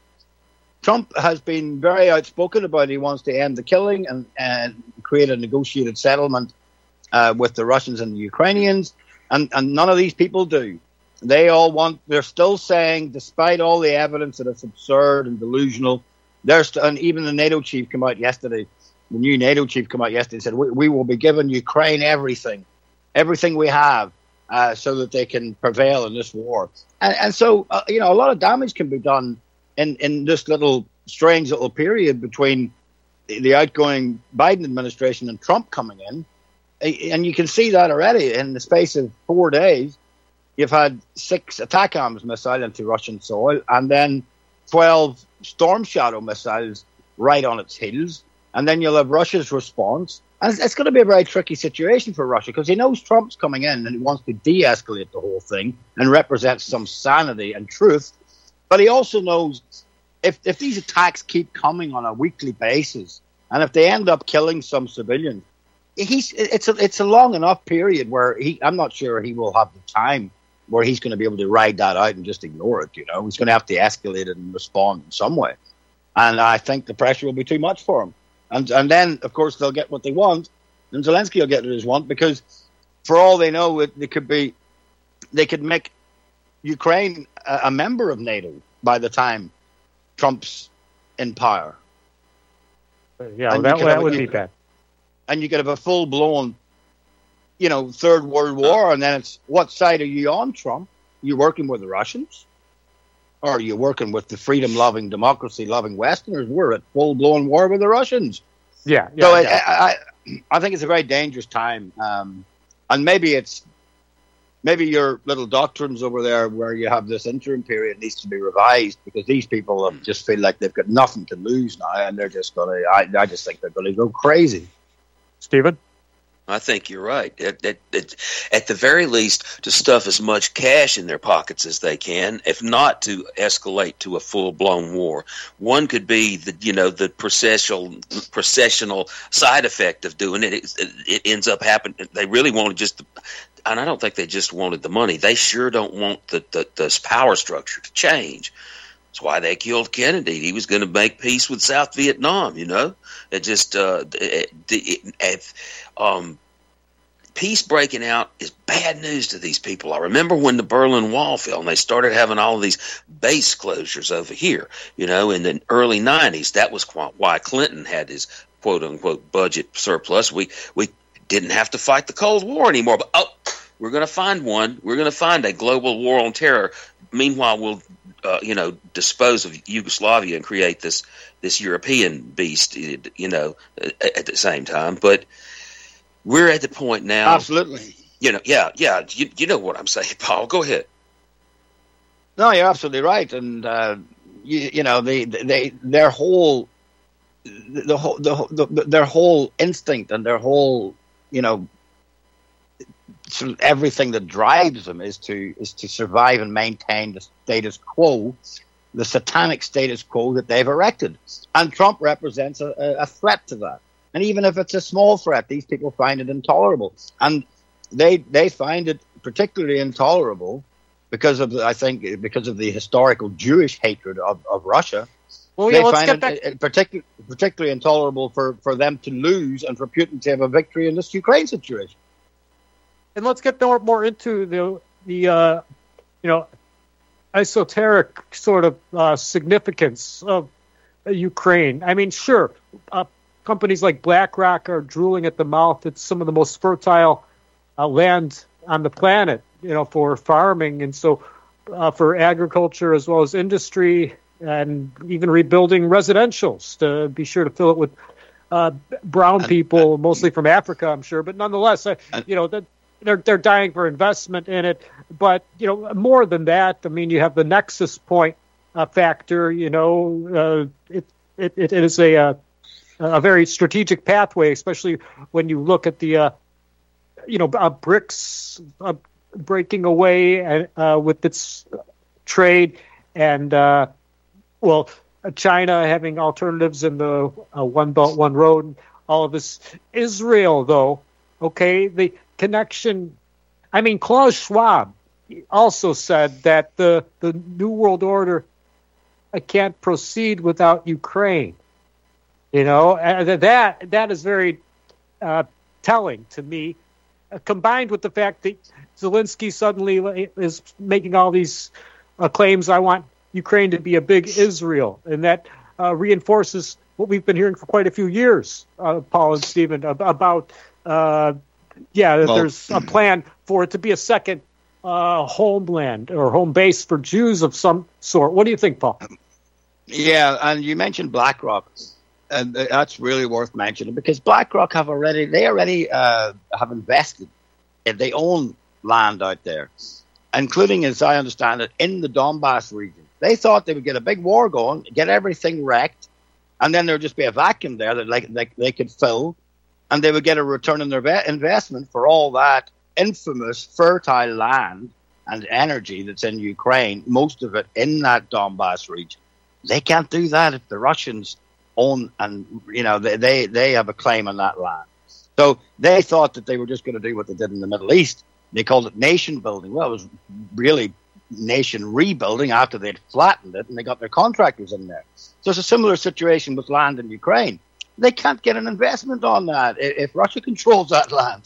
Trump has been very outspoken about he wants to end the killing and, and create a negotiated settlement uh, with the Russians and the Ukrainians, and, and none of these people do. They all want, they're still saying, despite all the evidence that it's absurd and delusional, they're st- and even the NATO chief came out yesterday, the new NATO chief came out yesterday and said, we, we will be giving Ukraine everything, everything we have, uh, so that they can prevail in this war. And, and so, uh, you know, a lot of damage can be done in, in this little strange little period between the, the outgoing Biden administration and Trump coming in. And you can see that already in the space of four days. You've had six attack arms missiles into Russian soil and then twelve Storm Shadow missiles right on its heels. And then you'll have Russia's response. And it's, it's going to be a very tricky situation for Russia because he knows Trump's coming in and he wants to de-escalate the whole thing and represent some sanity and truth. But he also knows if, if these attacks keep coming on a weekly basis and if they end up killing some civilians, he's it's a it's a long enough period where he I'm not sure he will have the time where he's going to be able to ride that out and just ignore it. You know, he's going to have to escalate it and respond in some way. And I think the pressure will be too much for him. And and then, of course, they'll get what they want, and Zelensky will get what he wants because, for all they know, it, it could be they could make Ukraine a, a member of NATO by the time Trump's in power. Yeah, that, that would be bad. And you could have a full-blown, you know, third world war, and then it's, what side are you on, Trump? Are you working with the Russians? Or are you working with the freedom-loving, democracy-loving Westerners? We're at full-blown war with the Russians. Yeah. yeah so yeah. I, I, I think it's a very dangerous time. Um, and maybe it's, maybe your little doctrines over there where you have this interim period needs to be revised because these people just feel like they've got nothing to lose now, and they're just going to, I, I just think they're going to go crazy. Stephen? I think you're right. At, at, at, at the very least, to stuff as much cash in their pockets as they can, if not to escalate to a full-blown war. One could be the, you know, the processional, processional side effect of doing it. It, it, it ends up happening. They really wanted just, the, and I don't think they just wanted the money. They sure don't want the, the, the power structure to change. That's why they killed Kennedy. He was going to make peace with South Vietnam, you know. It just, uh, it, it, it, um, peace breaking out is bad news to these people. I remember when the Berlin Wall fell and they started having all of these base closures over here, you know, in the early nineties. That was why Clinton had his quote unquote budget surplus. We, we didn't have to fight the Cold War anymore, but oh, we're going to find one. We're going to find a global war on terror. Meanwhile, we'll, uh, you know, dispose of Yugoslavia and create this, this European beast, you know, at the same time. But we're at the point now. Absolutely. You know, yeah, yeah. You, you know what I'm saying, Paul. Go ahead. No, you're absolutely right. And, uh, you, you know, they, they, their whole, the whole, the, the, their whole instinct and their whole, you know, sort of everything that drives them is to is to survive and maintain the status quo, the satanic status quo that they've erected. And Trump represents a, a threat to that. And even if it's a small threat, these people find it intolerable. And they they find it particularly intolerable because of, I think, because of the historical Jewish hatred of, of Russia. Well, they yeah, let's find get it, back. it particularly, particularly intolerable for, for them to lose and for Putin to have a victory in this Ukraine situation. And let's get more, more into the, the uh, you know, esoteric sort of uh, significance of uh, Ukraine. I mean, sure, uh, companies like BlackRock are drooling at the mouth. It's some of the most fertile uh, land on the planet, you know, for farming. And so uh, for agriculture as well as industry and even rebuilding residentials to be sure to fill it with uh, brown and, people, and, mostly from Africa, I'm sure. But nonetheless, uh, and, you know, that they're they're dying for investment in it. But, you know, more than that, I mean, you have the nexus point uh, factor. You know, uh, it, it it is a uh, a very strategic pathway, especially when you look at the, uh, you know, uh, BRICS uh, breaking away uh, with its trade and, uh, well, China having alternatives in the uh, One Belt, One Road, all of this. Israel, though, okay, the connection. I mean, Klaus Schwab also said that the, the New World Order uh, can't proceed without Ukraine. You know, uh, that that is very uh, telling to me, uh, combined with the fact that Zelensky suddenly is making all these uh, claims. I want Ukraine to be a big Israel, and that uh, reinforces what we've been hearing for quite a few years, uh, Paul and Stephen, about, uh, yeah, that well, there's a plan for it to be a second uh, homeland or home base for Jews of some sort. What do you think, Paul? Yeah, and you mentioned BlackRock. And that's really worth mentioning because BlackRock have already, they already uh, have invested. They own land out there, including, as I understand it, in the Donbass region. They thought they would get a big war going, get everything wrecked, and then there would just be a vacuum there that like they, they could fill, and they would get a return on their ve- investment for all that infamous fertile land and energy that's in Ukraine, most of it in that Donbass region. They can't do that if the Russians own, and you know they, they they have a claim on that land. So they thought that they were just going to do what they did in the Middle East. They called it nation building. Well, it was really nation rebuilding after they'd flattened it and they got their contractors in there. So it's a similar situation with land in Ukraine. They can't get an investment on that if Russia controls that land.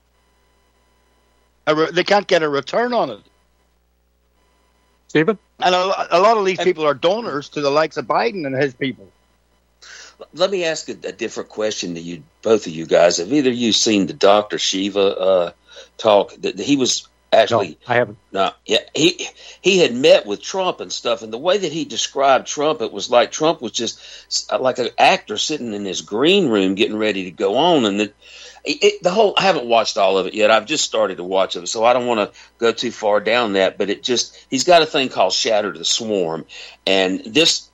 They can't get a return on it. Stephen? And a, a lot of these people are donors to the likes of Biden and his people. Let me ask a, a different question to you, both of you guys. Have either of you seen the Doctor Shiva uh, talk? That he was actually, no, I haven't. No, yeah, he he had met with Trump and stuff, and the way that he described Trump, it was like Trump was just like an actor sitting in his green room getting ready to go on, and the it, the whole. I haven't watched all of it yet. I've just started to watch it, so I don't want to go too far down that. But it just he's got a thing called Shatter the Swarm, and this.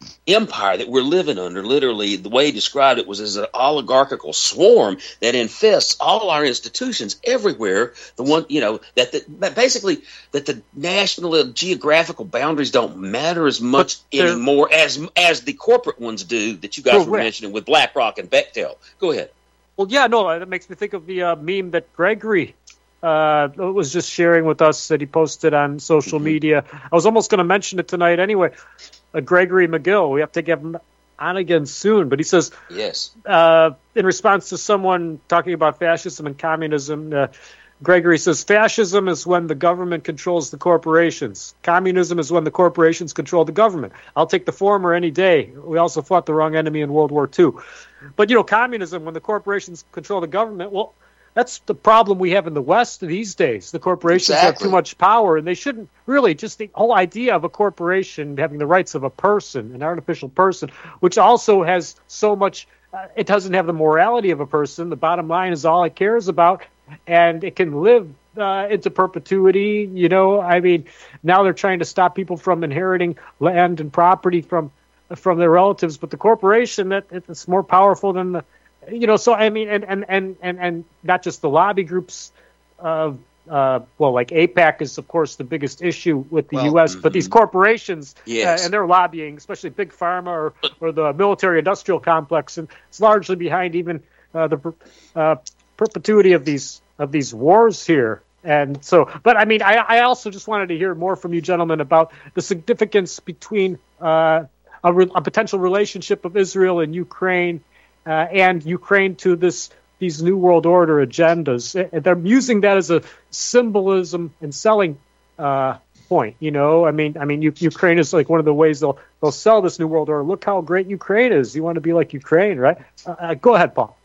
empire that we're living under. Literally, the way he described it was as an oligarchical swarm that infests all our institutions everywhere. The one, you know, that the, that basically that the national uh, geographical boundaries don't matter as much anymore as as the corporate ones do that you guys Correct. were mentioning with BlackRock and Bechtel. Go ahead. Well, yeah, no, that makes me think of the uh, meme that Gregory uh, was just sharing with us that he posted on social mm-hmm. media. I was almost going to mention it tonight anyway. Uh, Gregory McGill, we have to get him on again soon. But he says, yes, uh, in response to someone talking about fascism and communism, uh, Gregory says, fascism is when the government controls the corporations. Communism is when the corporations control the government. I'll take the former any day. We also fought the wrong enemy in World War Two. But, you know, communism, when the corporations control the government, well, that's the problem we have in the West these days. The corporations exactly. have too much power, and they shouldn't really, just the whole idea of a corporation having the rights of a person, an artificial person, which also has so much, uh, it doesn't have the morality of a person. The bottom line is all it cares about, and it can live uh, into perpetuity. You know, I mean, now they're trying to stop people from inheriting land and property from from their relatives, but the corporation, that it's more powerful than the, you know, so I mean, and and and and, and not just the lobby groups of uh, well, like AIPAC is of course the biggest issue with the well, U S, mm-hmm. but these corporations yes. uh, and their lobbying, especially big pharma or, or the military industrial complex, and it's largely behind even uh, the uh, perpetuity of these of these wars here. And so, but I mean, I, I also just wanted to hear more from you gentlemen about the significance between uh, a, re- a potential relationship of Israel and Ukraine, uh, and Ukraine to this these New World Order agendas. And they're using that as a symbolism and selling uh, point. You know, I mean, I mean, U- Ukraine is like one of the ways they'll they'll sell this New World Order. Look how great Ukraine is. You want to be like Ukraine, right? Uh, uh, go ahead, Paul.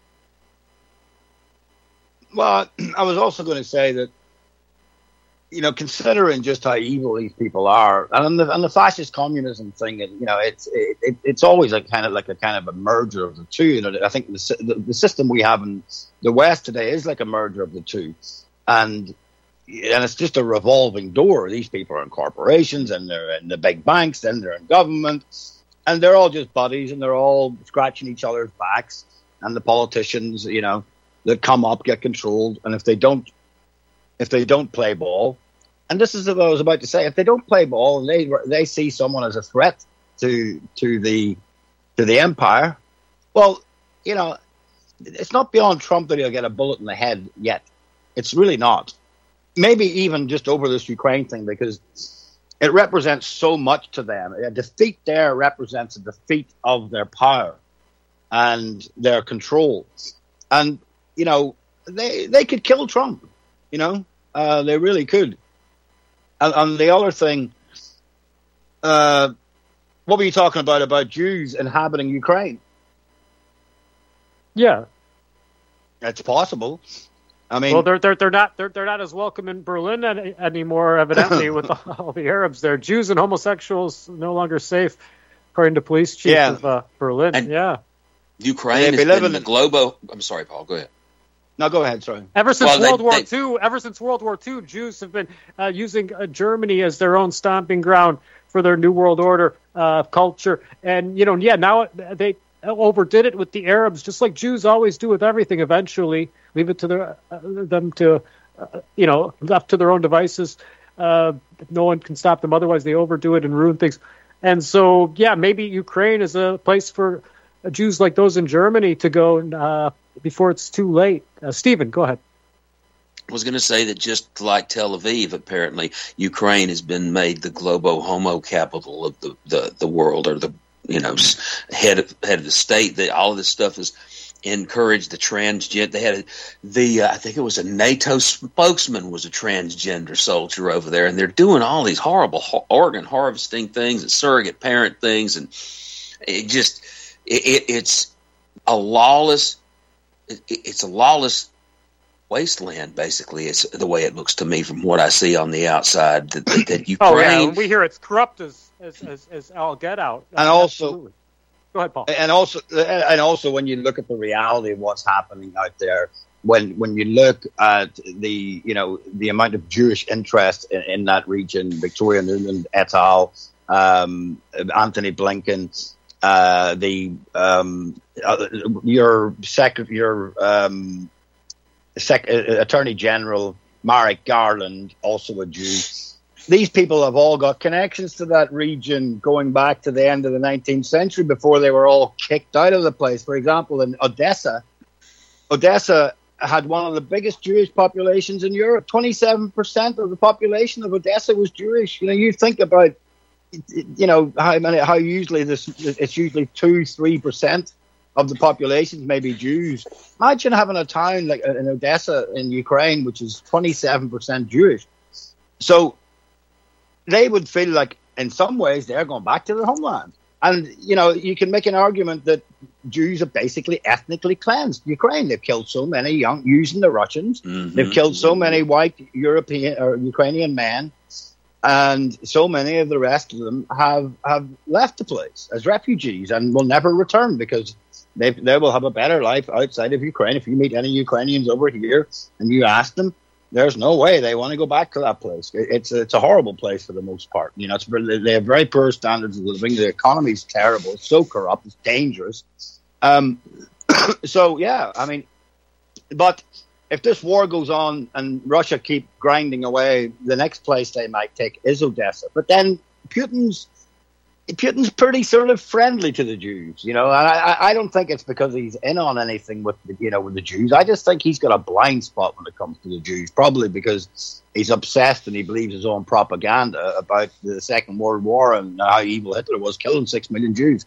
Well, I was also going to say that, you know, considering just how evil these people are, and on the, on the fascist communism thing, you know, it's it, it, it's always a kind of like a kind of a merger of the two. You know, I think the, the the system we have in the West today is like a merger of the two, and and it's just a revolving door. These people are in corporations, and they're in the big banks, then they're in government, and they're all just buddies, and they're all scratching each other's backs. And the politicians, you know, that come up get controlled, and if they don't. If they don't play ball, and this is what I was about to say, if they don't play ball and they they see someone as a threat to to the to the empire, well, you know, it's not beyond Trump that he'll get a bullet in the head yet. It's really not. Maybe even just over this Ukraine thing, because it represents so much to them. A defeat there represents a defeat of their power and their control, and you know they they could kill Trump. You know. Uh, they really could. And, and the other thing, uh, what were you talking about, about Jews inhabiting Ukraine? Yeah. It's possible. I mean, well, they're they're they're not they're they're not as welcome in Berlin any, anymore, evidently, with all the Arabs there. Jews and homosexuals no longer safe, according to police chief yeah. of uh, Berlin. And yeah. Ukraine has been in the Globo. I'm sorry, Paul. Go ahead. No, go ahead. Sorry. Ever since well, World they, War they, Two, ever since World War Two, Jews have been uh, using uh, Germany as their own stomping ground for their New World Order uh, culture. And you know, yeah, now they overdid it with the Arabs, just like Jews always do with everything. Eventually, leave it to their uh, them to, uh, you know, left to their own devices. Uh, no one can stop them. Otherwise, they overdo it and ruin things. And so, yeah, maybe Ukraine is a place for Jews like those in Germany to go uh, before it's too late. Uh, Stephen, go ahead. I was going to say that just like Tel Aviv, apparently Ukraine has been made the globo homo capital of the, the, the world, or the you know head of, head of the state. That all of this stuff is encouraged. The transgender. They had a, the uh, I think it was a NATO spokesman was a transgender soldier over there, and they're doing all these horrible ho- organ harvesting things and surrogate parent things, and it just. It, it, it's a lawless. It, it's a lawless wasteland. Basically, it's the way it looks to me from what I see on the outside. That, that, that Ukraine. Oh yeah, when we hear it's corrupt as as as, as all get out. And also, absolutely. Go ahead, Paul. And also, and also, when you look at the reality of what's happening out there, when when you look at the you know the amount of Jewish interest in, in that region, Victoria Nuland et al. um, Anthony Blinken, uh, the um, uh, your sec- your um, sec- Attorney General Merrick Garland, also a Jew. These people have all got connections to that region going back to the end of the nineteenth century before they were all kicked out of the place. For example, in Odessa, Odessa had one of the biggest Jewish populations in Europe. twenty-seven percent of the population of Odessa was Jewish. You know, you think about, you know, how many, how usually this, it's usually two, three percent of the population may be Jews. Imagine having a town like in Odessa in Ukraine, which is twenty-seven percent Jewish. So they would feel like in some ways they're going back to their homeland. And, you know, you can make an argument that Jews have basically ethnically cleansed Ukraine. They've killed so many young, using the Russians. Mm-hmm. They've killed so many white European or Ukrainian men. And so many of the rest of them have, have left the place as refugees and will never return because they they will have a better life outside of Ukraine. If you meet any Ukrainians over here and you ask them, there's no way they want to go back to that place. It's a, it's a horrible place for the most part. You know, it's they have very poor standards of living. The economy is terrible. It's so corrupt. It's dangerous. Um, so yeah, I mean, but if this war goes on and Russia keep grinding away, the next place they might take is Odessa. But then Putin's Putin's pretty sort of friendly to the Jews, you know, and I, I don't think it's because he's in on anything with the, you know, with the Jews. I just think he's got a blind spot when it comes to the Jews, probably because he's obsessed and he believes his own propaganda about the Second World War and how evil Hitler was, killing six million Jews.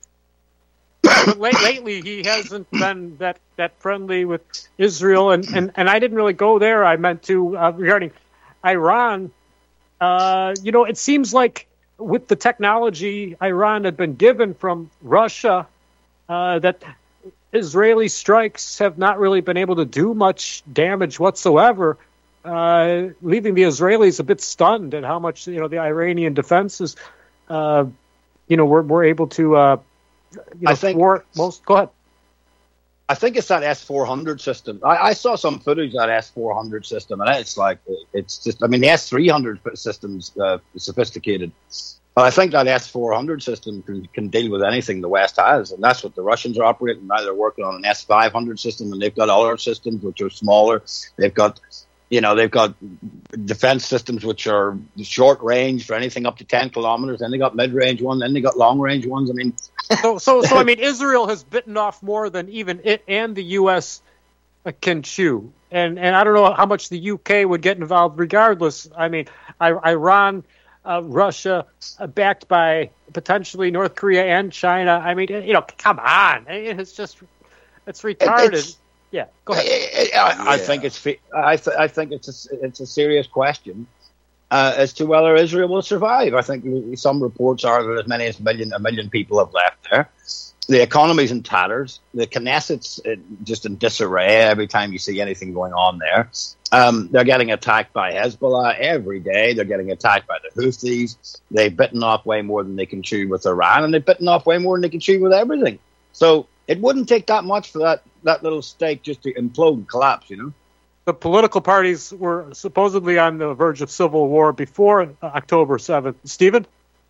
But late, lately, he hasn't been that, that friendly with Israel, and, and, and I didn't really go there. I meant to uh, regarding Iran. Uh, you know, it seems like with the technology Iran had been given from Russia, uh, that Israeli strikes have not really been able to do much damage whatsoever, uh, leaving the Israelis a bit stunned at how much, you know, the Iranian defenses, uh, you know, were, were able to, uh, you know, I think, thwart most. Go ahead. I think it's that S four hundred system. I, I saw some footage of that S four hundred system, and it's like, it's just, I mean, the S three hundred system's uh, sophisticated. But I think that S four hundred system can, can deal with anything the West has, and that's what the Russians are operating. Now they're working on an S five hundred system, and they've got other systems which are smaller. They've got, you know, they've got defense systems which are short range for anything up to ten kilometers. Then they got mid range ones. Then they got long range ones. I mean, so, so, so I mean, Israel has bitten off more than even it and the U S can chew. And and I don't know how much the U K would get involved regardless. I mean, Iran, uh, Russia, uh, backed by potentially North Korea and China. I mean, you know, come on. It's just, it's retarded. It's, yeah, go ahead. I, I, I think it's I, th- I think it's a, it's a serious question uh, as to whether Israel will survive. I think some reports are that as many as a million, a million people have left there. The economy's in tatters. The Knesset's just in disarray every time you see anything going on there. Um, they're getting attacked by Hezbollah every day. They're getting attacked by the Houthis. They've bitten off way more than they can chew with Iran, and they've bitten off way more than they can chew with everything. So it wouldn't take that much for that, that little state just to implode and collapse, you know? The political parties were supposedly on the verge of civil war before October seventh. Stephen?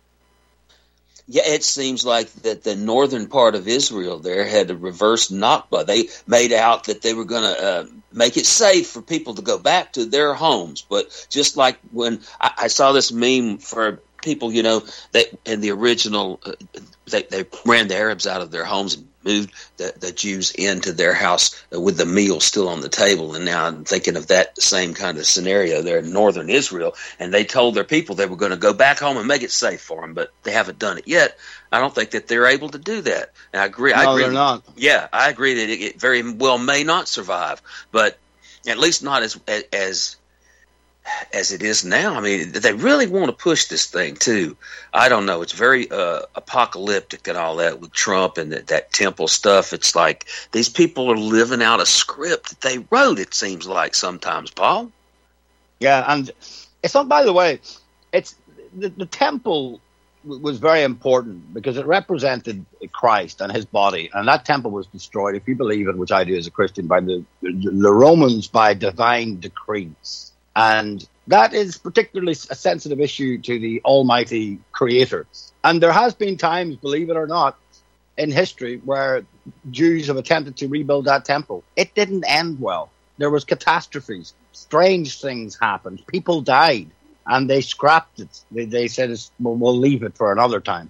Yeah, it seems like that the northern part of Israel there had a reverse Nakba. They made out that they were going to uh, make it safe for people to go back to their homes. But just like when I, I saw this meme for people, you know, that in the original, uh, they, they ran the Arabs out of their homes and moved the, the Jews into their house with the meal still on the table. And now I'm thinking of that same kind of scenario there in northern Israel. And they told their people they were going to go back home and make it safe for them, but they haven't done it yet. I don't think that they're able to do that. And I agree. No, I agree. They're not. Yeah, I agree that it, it very well may not survive, but at least not as as as it is now. I mean, they really want to push this thing too. I don't know. It's very uh, apocalyptic and all that with Trump and that, that temple stuff. It's like these people are living out a script that they wrote, it seems like sometimes, Paul. Yeah, and it's not, by the way, it's the, the temple was very important because it represented Christ and his body, and that temple was destroyed, if you believe it, which I do as a Christian, by the, the, the Romans by divine decree. And that is particularly a sensitive issue to the almighty creator. And there has been times, believe it or not, in history where Jews have attempted to rebuild that temple. It didn't end well. There was catastrophes. Strange things happened. People died, and they scrapped it. They, they said, it's, well, we'll leave it for another time.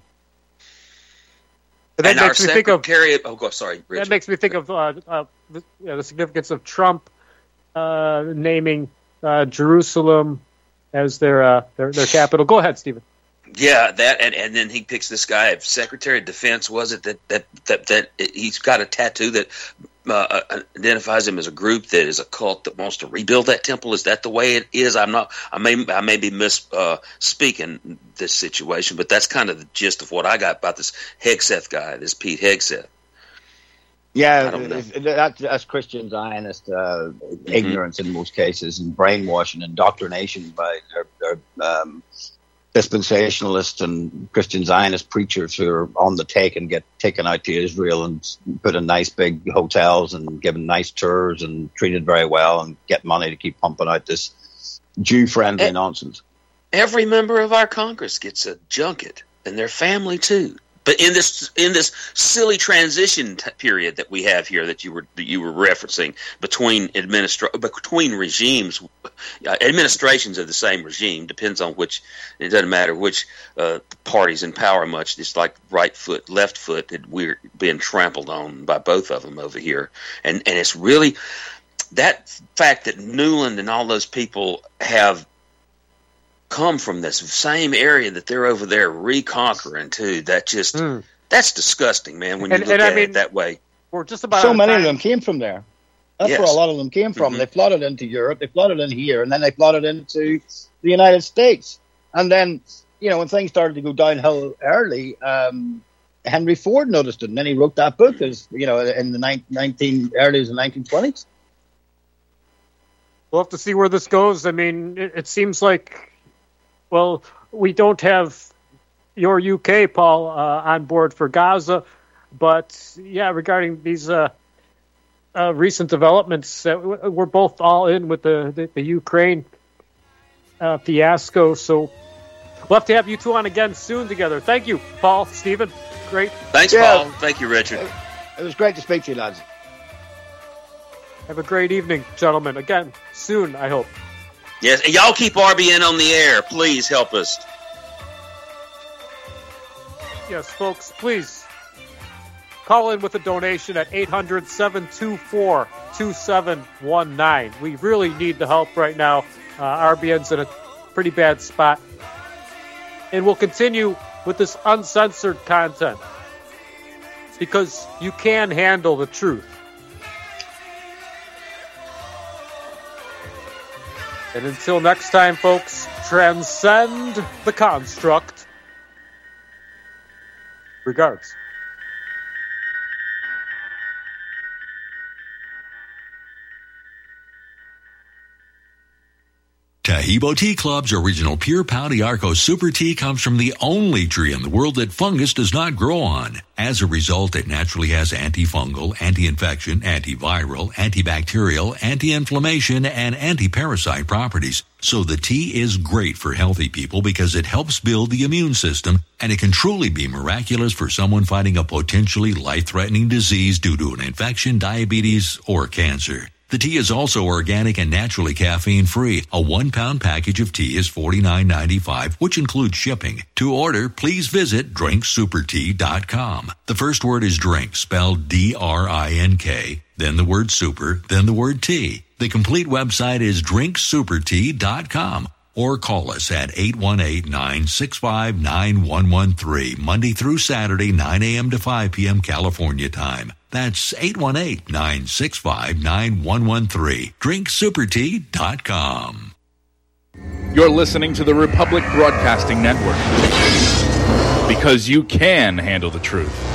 But that and makes our me think of. secretary, oh, go, sorry, Richard. That makes me think of uh, uh, the, you know, the significance of Trump uh, naming uh, Jerusalem as their, uh, their their capital. Go ahead, Stephen. Yeah, that and, and then he picks this guy, Secretary of Defense, was it that that that, that he's got a tattoo that uh, identifies him as a group that is a cult that wants to rebuild that temple. Is that the way it is? I'm not. I may I may be mis uh, speaking this situation, but that's kind of the gist of what I got about this Hegseth guy, this Pete Hegseth. Yeah, that, that's Christian Zionist uh, mm-hmm. ignorance in most cases, and brainwashing, indoctrination by their, their um, dispensationalist and Christian Zionist preachers who are on the take and get taken out to Israel and put in nice big hotels and given nice tours and treated very well and get money to keep pumping out this Jew-friendly and nonsense. Every member of our Congress gets a junket, and their family too. But in this in this silly transition t- period that we have here that you were that you were referencing between administra- between regimes, uh, administrations of the same regime, depends on which. It doesn't matter which uh, party's in power much. It's like right foot, left foot, that we're being trampled on by both of them over here, and and it's really that fact that Newland and all those people have come from this same area that they're over there reconquering too. That just mm. that's disgusting, man. When you and, look and at I mean, it that way, we're just about so many time. of them came from there. That's yes. where a lot of them came from. Mm-hmm. They flooded into Europe, they flooded in here, and then they flooded into the United States. And then, you know, when things started to go downhill early, um, Henry Ford noticed it, and then he wrote that book, as you know, in the nineteen early as the nineteen twenties. We'll have to see where this goes. I mean, it, it seems like. Well, we don't have your U K, Paul, uh, on board for Gaza, but yeah, regarding these uh, uh, recent developments, uh, we're both all in with the, the, the Ukraine uh, fiasco, so we'll have to have you two on again soon together. Thank you, Paul, Stephen. Great. Thanks, yeah. Paul. Thank you, Richard. It was great to speak to you, lads. Have a great evening, gentlemen. Again, soon, I hope. Yes, and y'all keep R B N on the air. Please help us. Yes, folks, please call in with a donation at eight hundred, seven two four, two seven one nine. We really need the help right now. Uh, R B N's in a pretty bad spot. And we'll continue with this uncensored content because you can handle the truth. And until next time, folks, transcend the construct. Regards. Tahibo Tea Club's original Pure Pau d'Arco Super Tea comes from the only tree in the world that fungus does not grow on. As a result, it naturally has antifungal, anti-infection, antiviral, antibacterial, anti-inflammation, and anti-parasite properties. So the tea is great for healthy people because it helps build the immune system, and it can truly be miraculous for someone fighting a potentially life-threatening disease due to an infection, diabetes, or cancer. The tea is also organic and naturally caffeine-free. A one-pound package of tea is forty-nine ninety-five, which includes shipping. To order, please visit drink super tea dot com. The first word is drink, spelled D R I N K, then the word super, then the word tea. The complete website is drink super tea dot com. Or call us at eight one eight, nine six five, nine one one three, Monday through Saturday, nine a.m. to five p.m. California time. That's eight one eight, nine six five, nine one one three. drink super tea dot com. You're listening to the Republic Broadcasting Network. Because you can handle the truth.